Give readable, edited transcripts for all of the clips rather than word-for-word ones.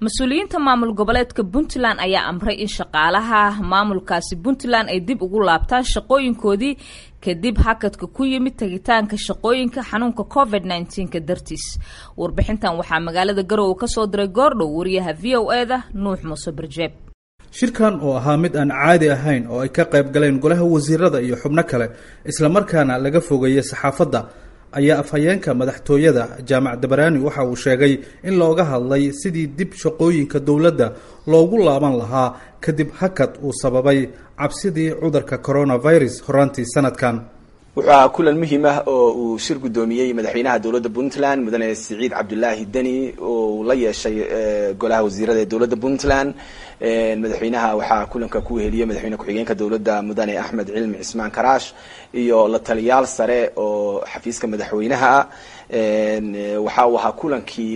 mas-uuliyiinta maamul goboleedka Puntland ayaa amray in shaqaalaha maamulkaasi Puntland ay dib ugu laabtaan shaqooyinkoodii kadib hakadka ku yimid tagitaanka shaqooyinka xanuunka COVID-19 dartiis. Warbixintan waxaa magaalada Garowe ka soo diray goordhow wariyaha VOA-da Nuux Muuse Barjeeb. shirkan oo ahaa mid aan caadi ahayn oo ay ka qayb galeen golaha wasiirada iyo xubno kale isla markaana laga fogeeyay saxaafadda ayaa afhayeenka madaxtooyada Jaamac Dabarani waxa uu sheegay in looga hadlay sidii dib shaqooyinka dawladda loogu laaban lahaa kadib hakad uu sababay cabsidii cudurka coronavirus horaantii sanadkan. waxaa kulan muhiim ah oo uu shir gudoomiyay madaxweynaha dawladda Puntland mudane Siciid Cabdullaahi Dani oo la yeeshay golaha wasiirada ee dawladda Puntland. madaxweynaha waxaa kulanka ku heliyay madaxweyne ku-xigeenka dawladda mudane Axmed Cilmi Cismaan Karaash iyo la taliyaal sare oo xafiiska madaxweynaha waxa uu ahaa kulankii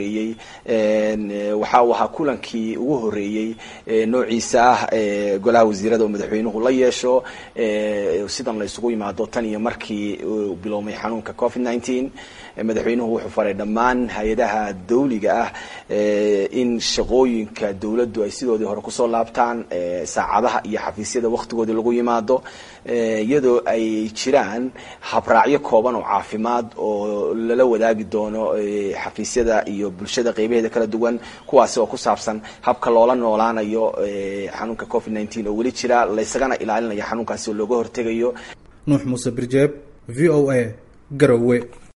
ugu horeeyay noociisa ah golaha wasiirada oo madaxweynuhu la yeesho sidan la isugu yimaado tan iyo markii uu biloomay xanuunka COVID-19. madaxweynuhu wuxuu faray dhammaan hay-adaha dawliga ah in shaqooyinka dawladdu ay sidoodii hore kusoo laabtaan saacadaha iyo xafiisyada waqtigoodii lagu yimaado iyadoo ay jiraan habraacyo kooban oo caafimaad oo lala wadaagi doono xafiisyada iyo bulshada qaybaheeda kala duwan kuwaasi oo ku saabsan habka loola noolaanayo xanuunka COVID-19 oo weli jira la isagana ilaalinayo xanuunkaasi oo looga hortegayo. Nuux Muuse Barjeeb, VOA, Garowe.